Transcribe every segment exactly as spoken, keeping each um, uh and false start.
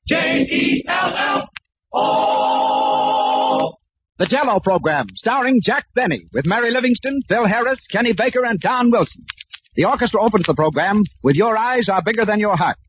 J E L L O. The Jell-O program, starring Jack Benny, with Mary Livingston, Phil Harris, Kenny Baker, and Don Wilson. The orchestra opens the program with Your Eyes Are Bigger Than Your Heart.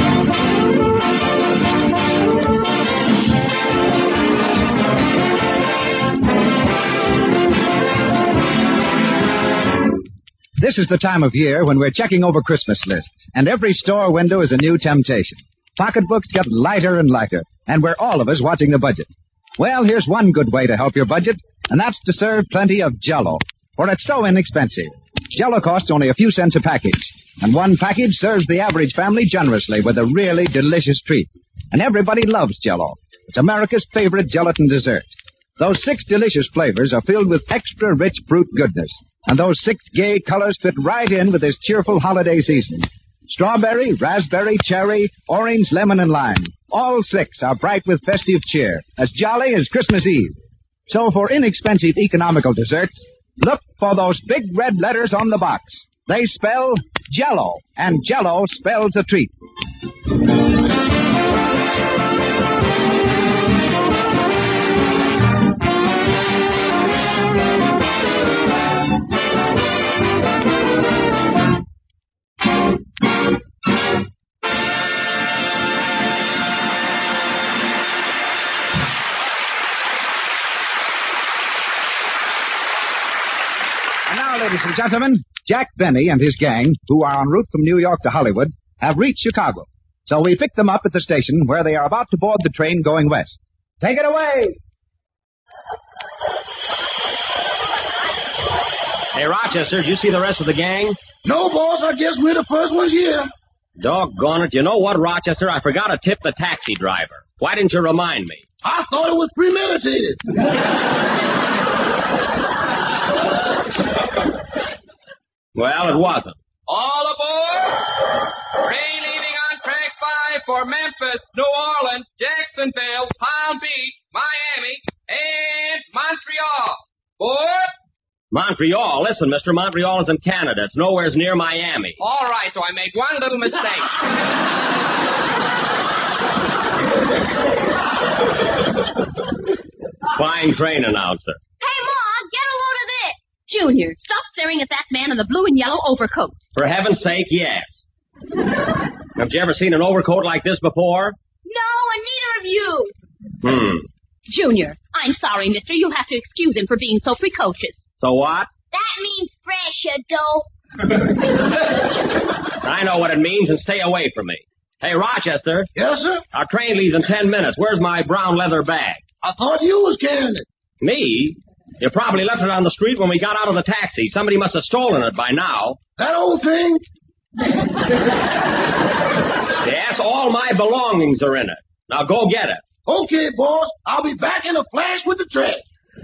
This is the time of year when we're checking over Christmas lists, and every store window is a new temptation. Pocketbooks get lighter and lighter, and we're all of us watching the budget. Well, here's one good way to help your budget, and that's to serve plenty of Jell-O, for it's so inexpensive. Jell-O costs only a few cents a package, and one package serves the average family generously with a really delicious treat. And everybody loves Jell-O. It's America's favorite gelatin dessert. Those six delicious flavors are filled with extra rich fruit goodness, and those six gay colors fit right in with this cheerful holiday season. Strawberry, raspberry, cherry, orange, lemon, and lime. All six are bright with festive cheer, as jolly as Christmas Eve. So for inexpensive economical desserts, look for those big red letters on the box. They spell Jell-O, and Jell-O spells a treat. Ladies and gentlemen, Jack Benny and his gang, who are en route from New York to Hollywood, have reached Chicago. So we picked them up at the station where they are about to board the train going west. Take it away! Hey, Rochester, did you see the rest of the gang? No, boss, I guess we're the first ones here. Doggone it. You know what, Rochester? I forgot to tip the taxi driver. Why didn't you remind me? I thought it was premeditated. Well, it wasn't. All aboard! Train leaving on track five for Memphis, New Orleans, Jacksonville, Palm Beach, Miami, and Montreal. Board? Montreal? Listen, mister, Montreal is in Canada. It's nowhere near Miami. All right, so I made one little mistake. Fine train announcer. Hey, Ma, get a load of this. Junior, stop staring at that man in the blue and yellow overcoat. For heaven's sake, yes. Have you ever seen an overcoat like this before? No, and neither of you. Hmm. Junior, I'm sorry, mister. You'll have to excuse him for being so precocious. So what? That means fresh, you dope. I know what it means, and stay away from me. Hey, Rochester. Yes, sir? Our train leaves in ten minutes. Where's my brown leather bag? I thought you was carrying it. Me? You probably left it on the street when we got out of the taxi. Somebody must have stolen it by now. That old thing? Yes, all my belongings are in it. Now go get it. Okay, boss. I'll be back in a flash with the train.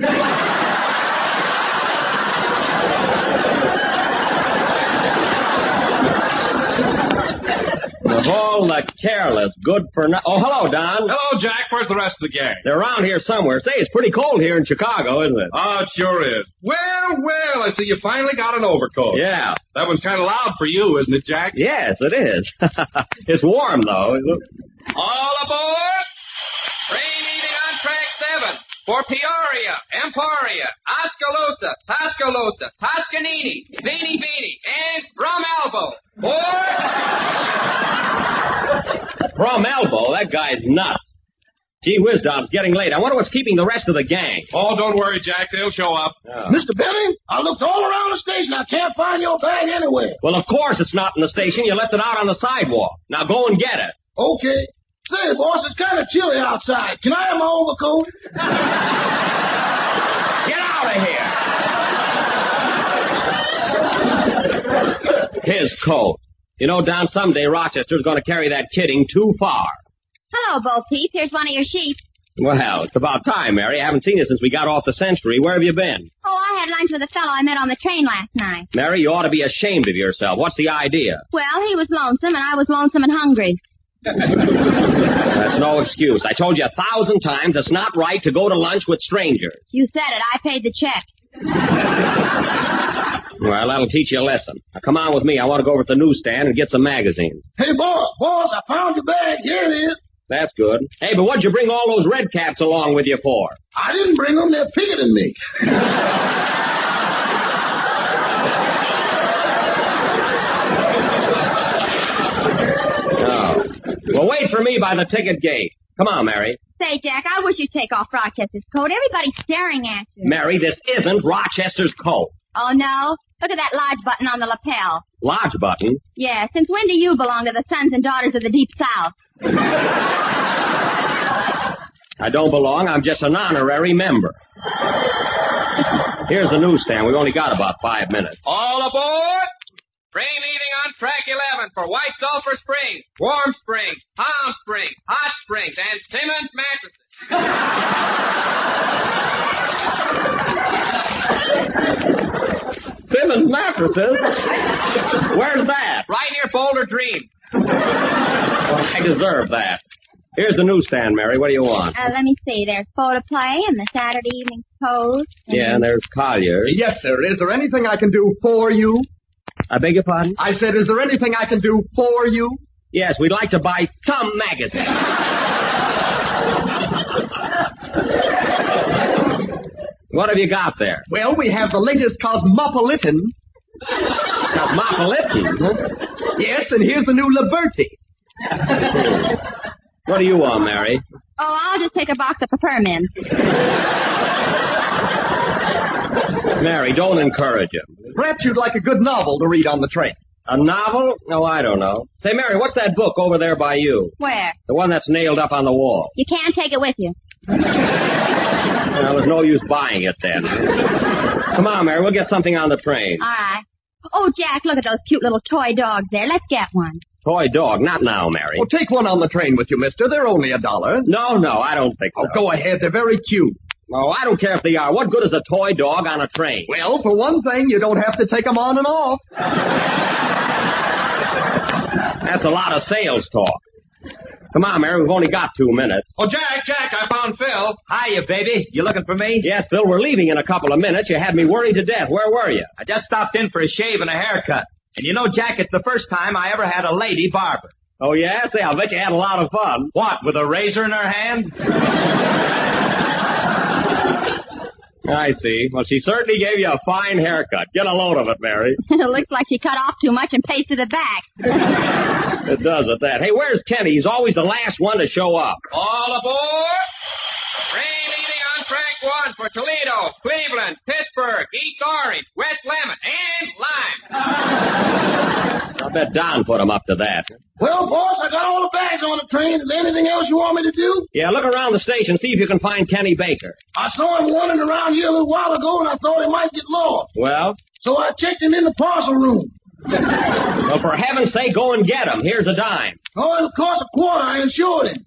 Of all the careless, good for no- Oh, hello, Don. Hello, Jack. Where's the rest of the gang? They're around here somewhere. Say, it's pretty cold here in Chicago, isn't it? Oh, it sure is. Well, well, I see you finally got an overcoat. Yeah. That one's kind of loud for you, isn't it, Jack? Yes, it is. It's warm, though. All aboard! Train leaving on track seven for Peoria, Emporia, Oskaloosa, Tuscaloosa, Toscanini, Beanie Beanie, and Rum Elbow. Board! From Elbow, that guy's nuts. Gee whiz, Don, it's getting late. I wonder what's keeping the rest of the gang. Oh, don't worry, Jack. They'll show up. Oh. Mister Benny, I looked all around the station. I can't find your bag anywhere. Well, of course it's not in the station. You left it out on the sidewalk. Now go and get it. Okay. Say, boss, it's kind of chilly outside. Can I have my overcoat? Get out of here. His coat. You know, Don, someday Rochester's going to carry that kidding too far. Hello, Bo Peep. Here's one of your sheep. Well, it's about time, Mary. I haven't seen you since we got off the Century. Where have you been? Oh, I had lunch with a fellow I met on the train last night. Mary, you ought to be ashamed of yourself. What's the idea? Well, he was lonesome, and I was lonesome and hungry. That's no excuse. I told you a thousand times it's not right to go to lunch with strangers. You said it. I paid the check. Well, that'll teach you a lesson. Now, come on with me. I want to go over to the newsstand and get some magazines. Hey, boss, boss, I found your bag. Here it is. That's good. Hey, but what'd you bring all those red caps along with you for? I didn't bring them. They're picketing me. Oh. Well, wait for me by the ticket gate. Come on, Mary. Say, Jack, I wish you'd take off Rochester's coat. Everybody's staring at you. Mary, this isn't Rochester's coat. Oh, no? Look at that large button on the lapel. Lodge button? Yeah, since when do you belong to the sons and daughters of the Deep South? I don't belong. I'm just an honorary member. Here's the newsstand. We've only got about five minutes. All aboard! Train leaving on track eleven for White Sulphur Springs, Warm Springs, Palm Springs, Hot Springs, and Simmons Mattresses. Simmons Mattresses? Where's that? Right near Boulder Dream. Well, I deserve that. Here's the newsstand, Mary. What do you want? Uh, let me see. There's Photoplay and the Saturday Evening Post. And... Yeah, and there's Collier's. Yes, sir. Is there anything I can do for you? I beg your pardon? I said, is there anything I can do for you? Yes, we'd like to buy some magazine. What have you got there? Well, we have the latest Cosmopolitan. Cosmopolitan? Huh? Yes, and here's the new Liberty. What do you want, Mary? Oh, I'll just take a box of peppermint. Mary, don't encourage him. Perhaps you'd like a good novel to read on the train. A novel? No, I don't know. Say, Mary, what's that book over there by you? Where? The one that's nailed up on the wall. You can't take it with you. Well, there's no use buying it then. Come on, Mary, we'll get something on the train. All right. Oh, Jack, look at those cute little toy dogs there. Let's get one. Toy dog? Not now, Mary. Well, take one on the train with you, mister. They're only a dollar. No, no, I don't think so. Oh, go ahead. They're very cute. No, I don't care if they are. What good is a toy dog on a train? Well, for one thing, you don't have to take them on and off. That's a lot of sales talk. Come on, Mary, we've only got two minutes. Oh, Jack, Jack, I found Phil. Hiya, baby. You looking for me? Yes, Phil, we're leaving in a couple of minutes. You had me worried to death. Where were you? I just stopped in for a shave and a haircut. And you know, Jack, it's the first time I ever had a lady barber. Oh, yeah? Say, I'll bet you had a lot of fun. What, with a razor in her hand? I see. Well, she certainly gave you a fine haircut. Get a load of it, Mary. It looks like she cut off too much and pasted it back. It does at that. Hey, where's Kenny? He's always the last one to show up. All aboard! Train leaving on track one for Toledo, Cleveland, Pittsburgh, East Orange, West Lemon, and Lime. I bet Don put him up to that. Well, boss, I got all the bags on the train. Is there anything else you want me to do? Yeah, look around the station, see if you can find Kenny Baker. I saw him wandering around here a little while ago, and I thought he might get lost. Well? So I checked him in the parcel room. Well, for heaven's sake, go and get him. Here's a dime. Oh, it'll cost a quarter. I insured him.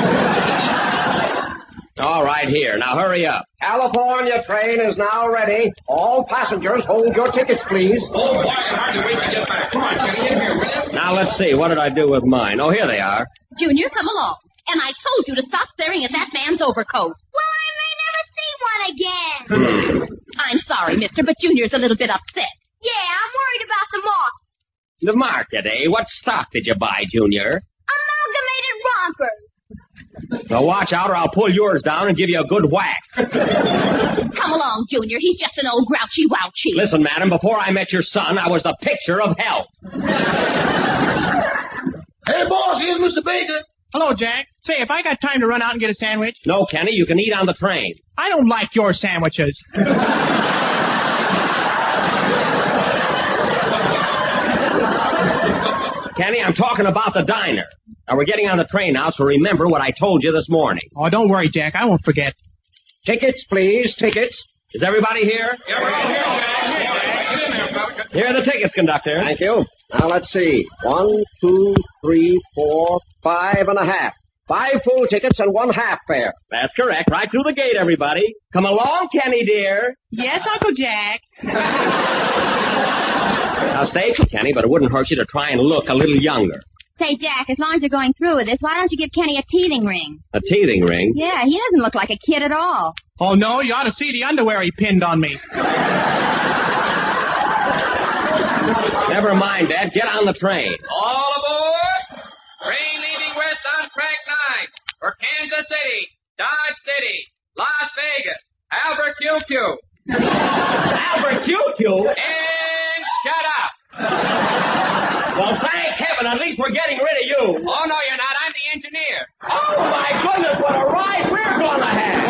All right, here. Now hurry up. California train is now ready. All passengers hold your tickets, please. Oh, boy, I hardly wait to get back. Come on, Kenny, in here, will you? Now, let's see. What did I do with mine? Oh, here they are. Junior, come along. And I told you to stop staring at that man's overcoat. Well, I may never see one again. Hmm. I'm sorry, mister, but Junior's a little bit upset. Yeah, I'm worried about the market. The market, eh? What stock did you buy, Junior? Amalgamated Rompers. Now, watch out or I'll pull yours down and give you a good whack. Come along, Junior. He's just an old grouchy wouchy. Listen, madam, before I met your son, I was the picture of health. Hey, boss, here's Mister Baker. Hello, Jack. Say, if I got time to run out and get a sandwich? No, Kenny, you can eat on the train. I don't like your sandwiches. Kenny, I'm talking about the diner. Now, we're getting on the train now, so remember what I told you this morning. Oh, don't worry, Jack. I won't forget. Tickets, please, tickets. Is everybody here? Yeah, we're all here, Jack. Get in there, fella. Here are the tickets, conductor. Thank you. Now, let's see. One, two, three, four, five and a half. Five full tickets and one half fare. That's correct. Right through the gate, everybody. Come along, Kenny, dear. Yes, Uncle Jack. Now, stay, Kenny, but it wouldn't hurt you to try and look a little younger. Say, Jack, as long as you're going through with this, why don't you give Kenny a teething ring? A teething ring? Yeah, he doesn't look like a kid at all. Oh, no, you ought to see the underwear he pinned on me. Never mind, Dad. Get on the train. All aboard! Train leaving west on track lines for Kansas City, Dodge City, Las Vegas, Albuquerque. Albuquerque? And shut up. Well, thank heaven, at least we're getting rid of you. Oh, no, you're not. I'm the engineer. Oh, my goodness, what a ride we're going to have.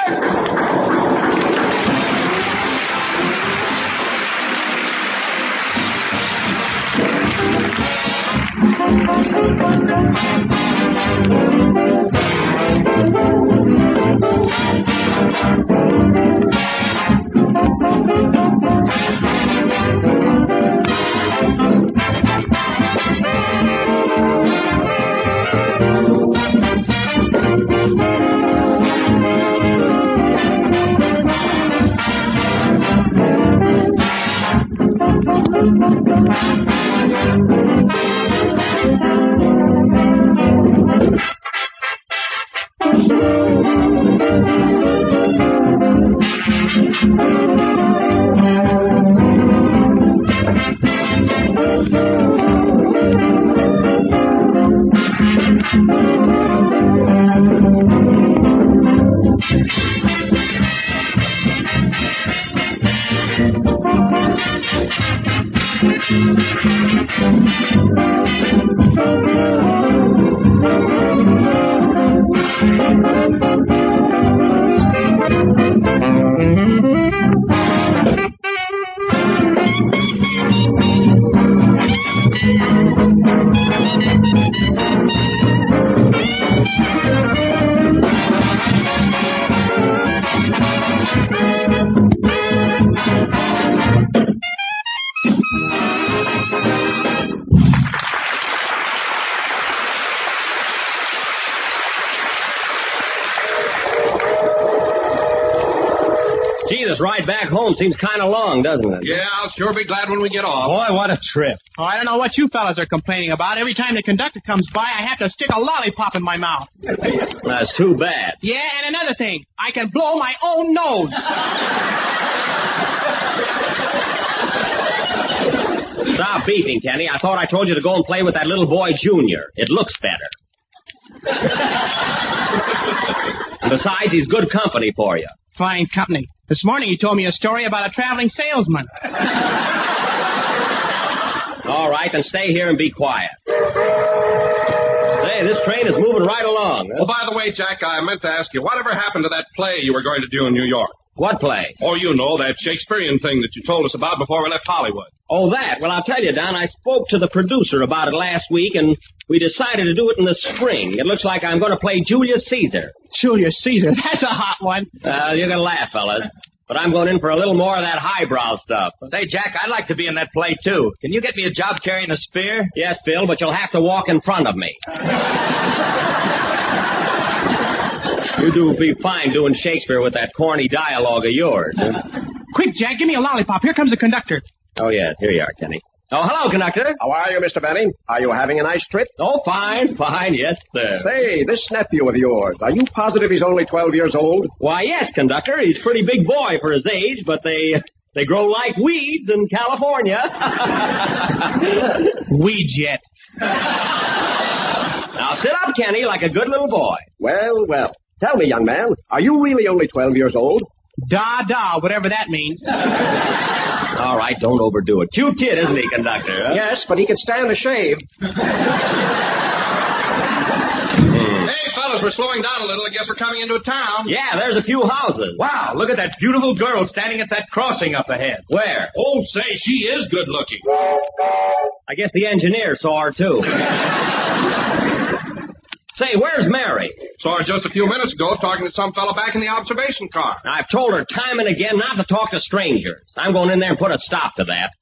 Gee, this ride back home seems kind of long, doesn't it? Yeah, I'll sure be glad when we get off. Boy, what a trip. Oh, I don't know what you fellas are complaining about. Every time the conductor comes by, I have to stick a lollipop in my mouth. That's too bad. Yeah, and another thing, I can blow my own nose. Stop beefing, Kenny. I thought I told you to go and play with that little boy, Junior. It looks better. And besides, he's good company for you. Fine company. This morning he told me a story about a traveling salesman. All right, then stay here and be quiet. Hey, this train is moving right along. Oh, by the way, Jack, I meant to ask you, whatever happened to that play you were going to do in New York? What play? Oh, you know, that Shakespearean thing that you told us about before we left Hollywood. Oh, that? Well, I'll tell you, Don, I spoke to the producer about it last week, and we decided to do it in the spring. It looks like I'm going to play Julius Caesar. Julius Caesar, that's a hot one. Uh, you're going to laugh, fellas. But I'm going in for a little more of that highbrow stuff. Say, Jack, I'd like to be in that play, too. Can you get me a job carrying a spear? Yes, Bill, but you'll have to walk in front of me. You do be fine doing Shakespeare with that corny dialogue of yours. Huh? Quick, Jack, give me a lollipop. Here comes the conductor. Oh, yes, here you are, Kenny. Oh, hello, conductor. How are you, Mister Benny? Are you having a nice trip? Oh, fine, fine, yes, sir. Say, this nephew of yours, are you positive he's only twelve years old? Why, yes, conductor. He's a pretty big boy for his age, but they they grow like weeds in California. Weeds yet. Now sit up, Kenny, like a good little boy. Well, well. Tell me, young man, are you really only twelve years old? Da, da, whatever that means. All right, don't overdo it. Cute kid, isn't he, conductor? Huh? Yes, but he can stand a shave. Hey, fellas, we're slowing down a little. I guess we're coming into a town. Yeah, there's a few houses. Wow, look at that beautiful girl standing at that crossing up ahead. Where? Oh, say, she is good looking. I guess the engineer saw her, too. Say, where's Mary? Saw her just a few minutes ago talking to some fella back in the observation car. I've told her time and again not to talk to strangers. I'm going in there and put a stop to that.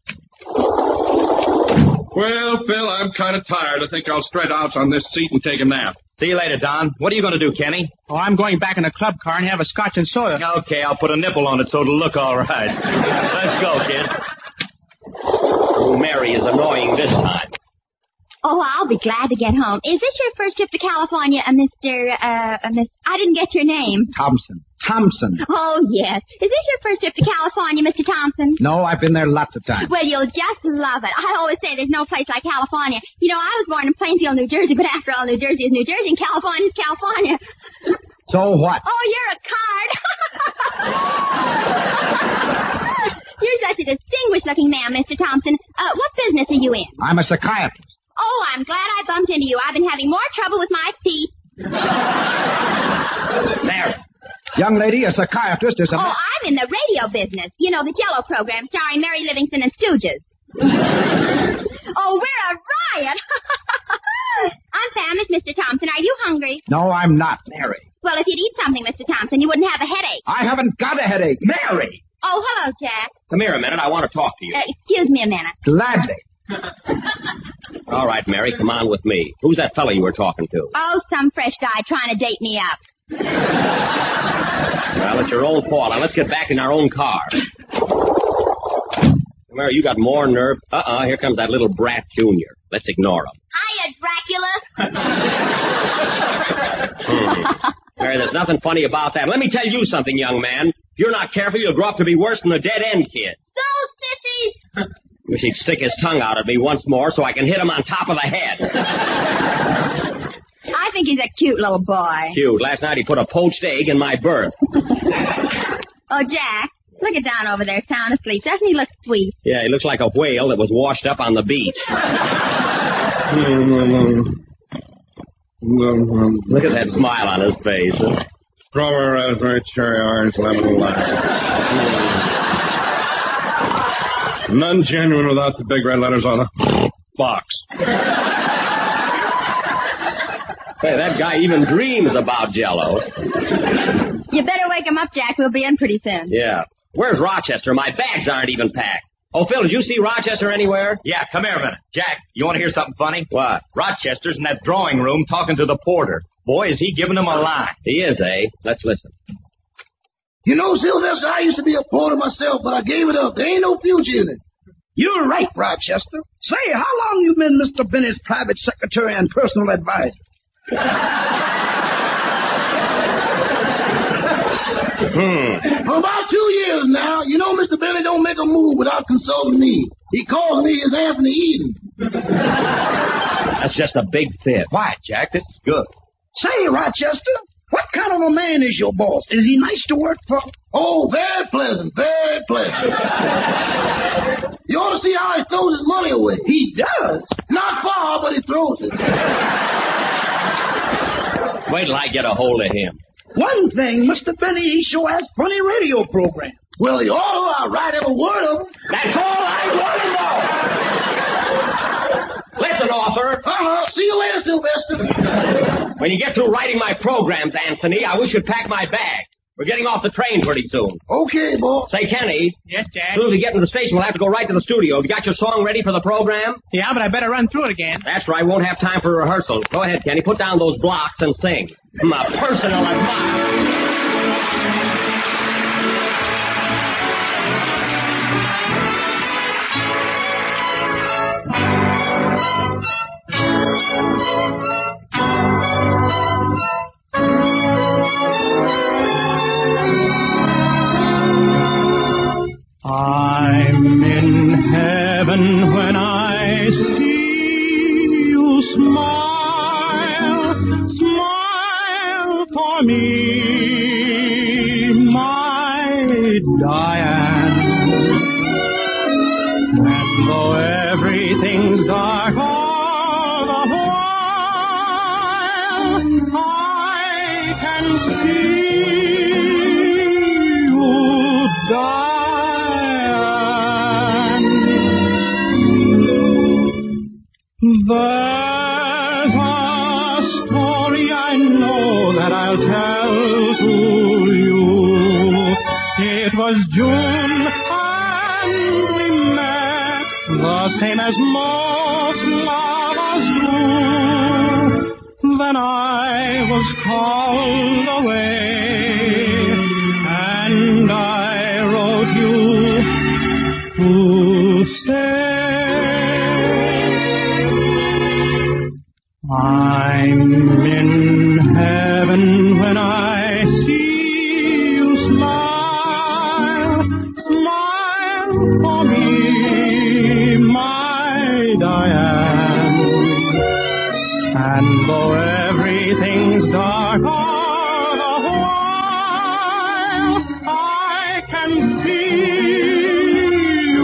Well, Phil, I'm kind of tired. I think I'll spread out on this seat and take a nap. See you later, Don. What are you going to do, Kenny? Oh, I'm going back in the club car and have a scotch and soda. Okay, I'll put a nipple on it so it'll look all right. Let's go, kid. Oh, Mary is annoying this time. Oh, I'll be glad to get home. Is this your first trip to California, uh, Mister, uh, uh, Miss, I didn't get your name. Thompson. Thompson. Oh, yes. Is this your first trip to California, Mister Thompson? No, I've been there lots of times. Well, you'll just love it. I always say there's no place like California. You know, I was born in Plainfield, New Jersey, but after all, New Jersey is New Jersey and California is California. So what? Oh, you're a card. You're such a distinguished-looking man, Mister Thompson. Uh, what business are you in? I'm a psychiatrist. Oh, I'm glad I bumped into you. I've been having more trouble with my teeth. There. Young lady, a psychiatrist is a... Oh, I'm in the radio business. You know, the Jell-O program starring Mary Livingston and Stooges. Oh, we're a riot. I'm famished, Mister Thompson. Are you hungry? No, I'm not, Mary. Well, if you'd eat something, Mister Thompson, you wouldn't have a headache. I haven't got a headache. Mary! Oh, hello, Jack. Come here a minute. I want to talk to you. Uh, excuse me a minute. Gladly. All right, Mary, come on with me. Who's that fellow you were talking to? Oh, some fresh guy trying to date me up. Well, it's your own fault. Now, let's get back in our own car. Mary, you got more nerve. Uh-uh, here comes that little brat Junior. Let's ignore him. Hiya, Dracula. hmm. Mary, there's nothing funny about that. Let me tell you something, young man. If you're not careful, you'll grow up to be worse than a dead-end kid. Those sissies! Wish he'd stick his tongue out at me once more so I can hit him on top of the head. I think he's a cute little boy. Cute. Last night he put a poached egg in my berth. Oh, Jack, look at Don over there sound asleep. Doesn't he look sweet? Yeah, he looks like a whale that was washed up on the beach. Look at that smile on his face. Huh? Strawberry, raspberry, cherry, orange, lemon, and lime. None genuine without the big red letters on the box. Hey, that guy even dreams about Jell-O. You better wake him up, Jack. We'll be in pretty soon. Yeah. Where's Rochester? My bags aren't even packed. Oh, Phil, did you see Rochester anywhere? Yeah, come here a minute. Jack, you want to hear something funny? What? Rochester's in that drawing room talking to the porter. Boy, is he giving him a line. He is, eh? Let's listen. You know, Sylvester, I used to be a porter myself, but I gave it up. There ain't no future in it. You're right, Rochester. Say, how long you been Mister Benny's private secretary and personal advisor? Hmm. For about two years now, you know Mister Benny don't make a move without consulting me. He calls me his Anthony Eden. That's just a big fit. Why, Jack? This is good. Say, Rochester, what kind of a man is your boss? Is he nice to work for? Oh, very pleasant, very pleasant. You ought to see how he throws his money away. He does? Not far, but he throws it. Wait till I get a hold of him. One thing, Mister Benny, he sure has funny radio programs. Well, he ought to. I'll write every word of them. That's all I want to know. Listen, author. Uh-huh. See you later, Sylvester. When you get through writing my programs, Anthony, I wish you'd pack my bag. We're getting off the train pretty soon. Okay, boss. Say, Kenny. Yes, Jack? As soon as we get to the station, we'll have to go right to the studio. Have you got your song ready for the program? Yeah, but I better run through it again. That's right. Won't have time for rehearsal. Go ahead, Kenny. Put down those blocks and sing. My personal advice. I'm in heaven when I see you smile, smile for me, my Diane. And though everything's dark all the while, I can see you die. There's a story I know that I'll tell to you. It was June and we met, the same as most lovers do. Then I was called away and I wrote you to say I'm in heaven when I see you smile, smile for me, my Diane. And though everything's dark all the while, I can see you,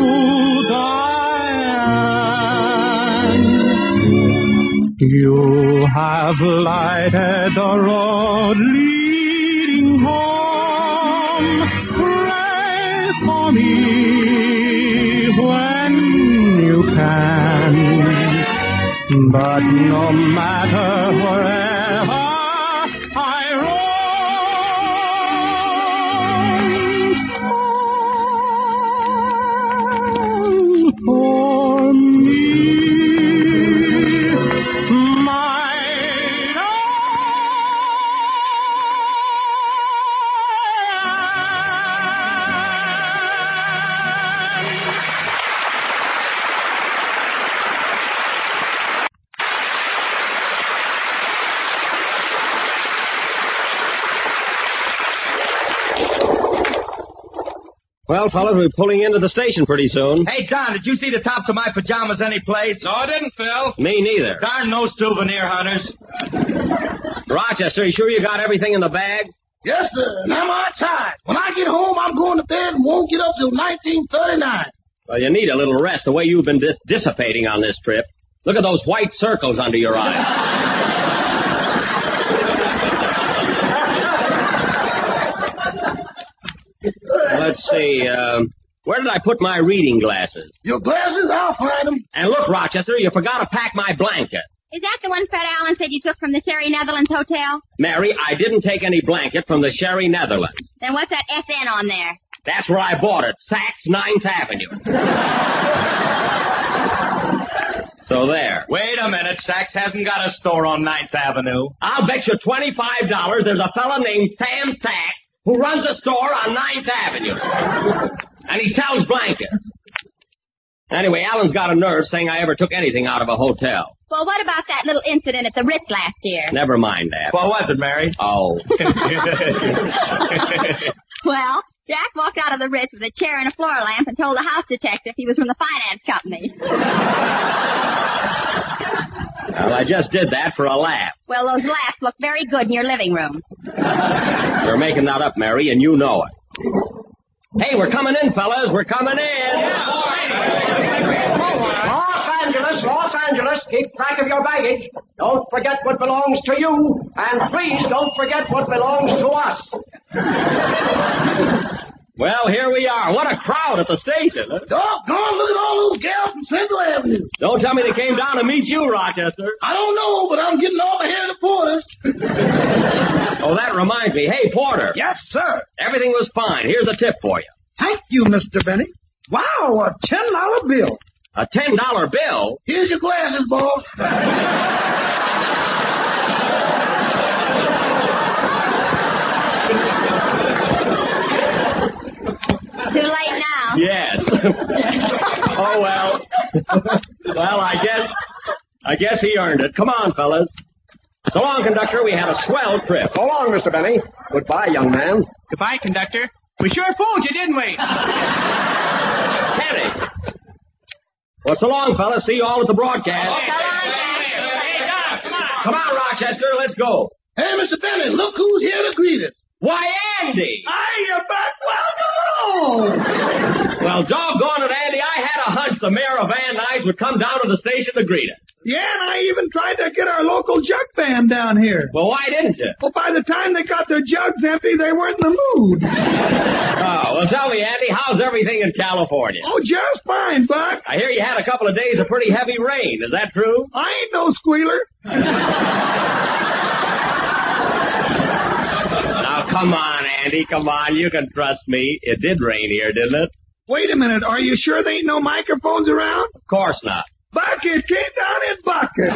Diane. You have lighted the road leading home. Pray for me when you can. But no matter wherever I roam, for me, my Well, fellas, we're pulling into the station pretty soon. Hey, Don, did you see the tops of my pajamas anyplace? No, I didn't, Phil. Me neither. Darn those souvenir hunters. Rochester, you sure you got everything in the bag? Yes, sir. And I'm outside. When I get home, I'm going to bed and won't get up till nineteen thirty-nine. Well, you need a little rest the way you've been dis- dissipating on this trip. Look at those white circles under your eyes. Let's see, um, where did I put my reading glasses? Your glasses? I'll find them. And look, Rochester, you forgot to pack my blanket. Is that the one Fred Allen said you took from the Sherry Netherlands Hotel? Mary, I didn't take any blanket from the Sherry Netherlands. Then what's that S N on there? That's where I bought it, Saks ninth Avenue. So there. Wait a minute, Saks hasn't got a store on ninth Avenue. I'll bet you twenty-five dollars there's a fella named Sam Saks who runs a store on ninth Avenue. And he sells blankets. Anyway, Alan's got a nerve saying I ever took anything out of a hotel. Well, what about that little incident at the Ritz last year? Never mind that. What was it, Mary? Oh. Well, Jack walked out of the Ritz with a chair and a floor lamp and told the house detective he was from the finance company. Well, I just did that for a laugh. Well, those laughs look very good in your living room. You're making that up, Mary, and you know it. Hey, we're coming in, fellas. We're coming in. Los Angeles, Los Angeles, keep track of your baggage. Don't forget what belongs to you. And please don't forget what belongs to us. Well, here we are. What a crowd at the station. Doggone, look at all those gals from Central Avenue. Don't tell me they came down to meet you, Rochester. I don't know, but I'm getting off ahead of the porters. Oh, that reminds me. Hey, Porter. Yes, sir. Everything was fine. Here's a tip for you. Thank you, Mister Benny. Wow, a ten dollar bill. A ten dollar bill? Here's your glasses, boss. Too late now. Yes. Oh, well. Well, I guess, I guess he earned it. Come on, fellas. So long, conductor. We had a swell trip. So long, Mister Benny. Goodbye, young man. Goodbye, conductor. We sure fooled you, didn't we? Henry. Well, so long, fellas. See you all at the broadcast. Oh, come on, Jack. Come on. Come on, Rochester. Let's go. Hey, Mister Benny, look who's here to greet us. Why, Andy. Hi, you're back. Welcome. Well, doggone it, Andy. I had a hunch the mayor of Van Nuys would come down to the station to greet us. Yeah, and I even tried to get our local jug band down here. Well, why didn't you? Well, by the time they got their jugs empty, they weren't in the mood. Oh, well, tell me, Andy, how's everything in California? Oh, just fine, Buck. I hear you had a couple of days of pretty heavy rain. Is that true? I ain't no squealer. Now, come on, Andy. Come on. You can trust me. It did rain here, didn't it? Wait a minute. Are you sure there ain't no microphones around? Of course not. Buck, it came down in bucket.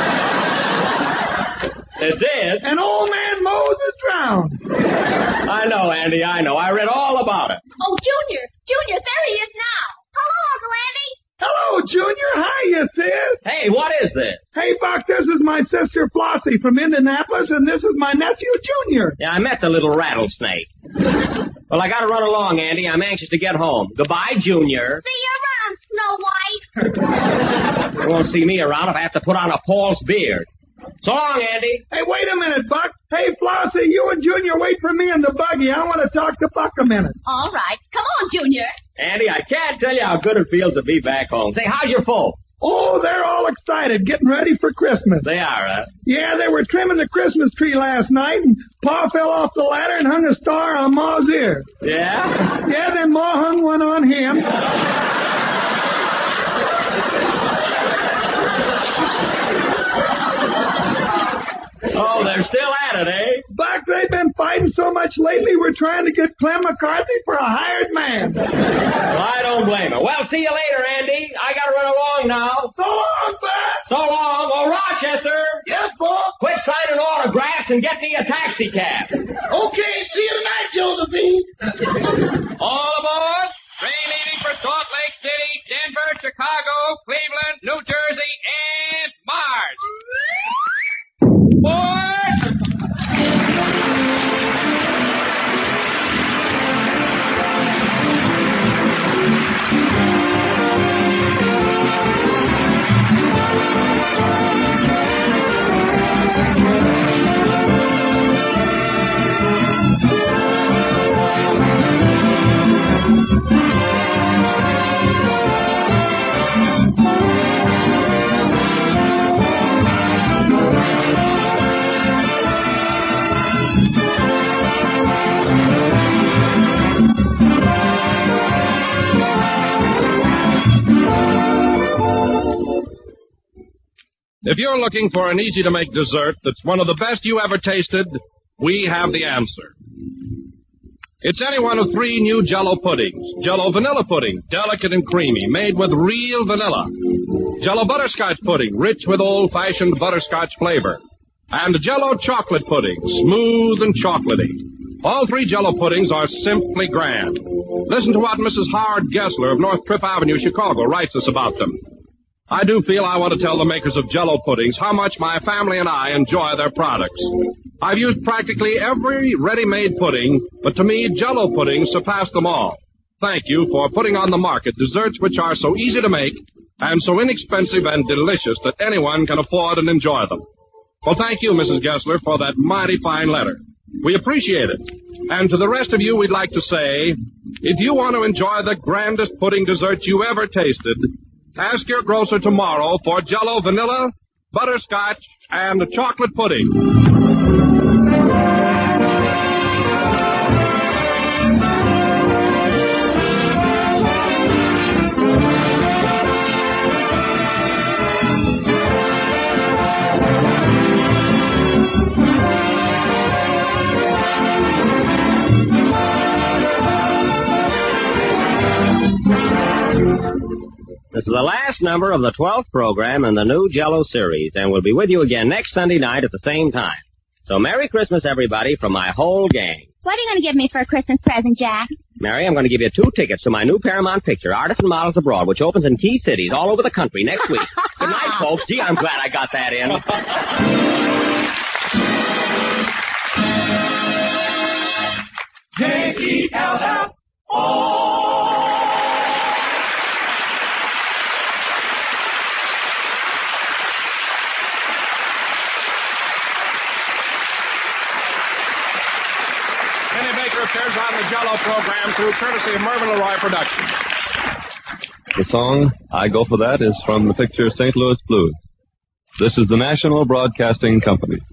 It did? And old man Moses drowned. I know, Andy. I know. I read all about it. Oh, Junior. Junior, there he is now. Hello, Uncle Andy. Hello, Junior. Hiya, sis. Hey, Hey, what is this? Hey, Buck, this is my sister Flossie from Indianapolis, and this is my nephew Junior. Yeah, I met the little rattlesnake. Well, I gotta run along, Andy. I'm anxious to get home. Goodbye, Junior. See you around, Snow White. You won't see me around if I have to put on a Paul's beard. So long, Andy. Hey, wait a minute, Buck. Hey, Flossie, you and Junior wait for me in the buggy. I want to talk to Buck a minute. All right. Come on, Junior. Andy, I can't tell you how good it feels to be back home. Say, how's your folks? Oh, they're all excited, getting ready for Christmas. They are, huh? Yeah, they were trimming the Christmas tree last night, and Pa fell off the ladder and hung a star on Ma's ear. Yeah? Yeah, then Ma hung one on him. Oh, they're still at it, eh? Buck, they've been fighting so much lately, we're trying to get Clem McCarthy for a hired man. Well, I don't blame her. Well, see you later, Andy. I gotta run along now. So long, Buck. So long. Oh, Rochester. Yes, boss. Quit signing autographs and get me a taxi cab. Okay, see you tonight, Josephine. All aboard. Train leaving for Salt Lake City, Denver, Chicago, Cleveland, New Jersey, and Mars. Board! If you're looking for an easy-to-make dessert that's one of the best you ever tasted, we have the answer. It's any one of three new Jell-O puddings. Jell-O vanilla pudding, delicate and creamy, made with real vanilla. Jell-O butterscotch pudding, rich with old-fashioned butterscotch flavor. And Jell-O chocolate pudding, smooth and chocolatey. All three Jell-O puddings are simply grand. Listen to what Missus Howard Gessler of North Trip Avenue, Chicago, writes us about them. I do feel I want to tell the makers of Jell-O puddings how much my family and I enjoy their products. I've used practically every ready-made pudding, but to me, Jell-O puddings surpass them all. Thank you for putting on the market desserts which are so easy to make and so inexpensive and delicious that anyone can afford and enjoy them. Well, thank you, Missus Gessler, for that mighty fine letter. We appreciate it. And to the rest of you, we'd like to say, if you want to enjoy the grandest pudding dessert you ever tasted, ask your grocer tomorrow for Jell-O vanilla, butterscotch, and chocolate pudding. This is the last number of the twelfth program in the new Jell-O series, and we'll be with you again next Sunday night at the same time. So Merry Christmas, everybody, from my whole gang. What are you going to give me for a Christmas present, Jack? Mary, I'm going to give you two tickets to my new Paramount picture, Artists and Models Abroad, which opens in key cities all over the country next week. Good night, folks. Gee, I'm glad I got that in. J E L L O Kenny Baker appears on the Jell-O program through courtesy of Mervyn LeRoy Productions. The song, I Go For That, is from the picture Saint Louis Blues. This is the National Broadcasting Company.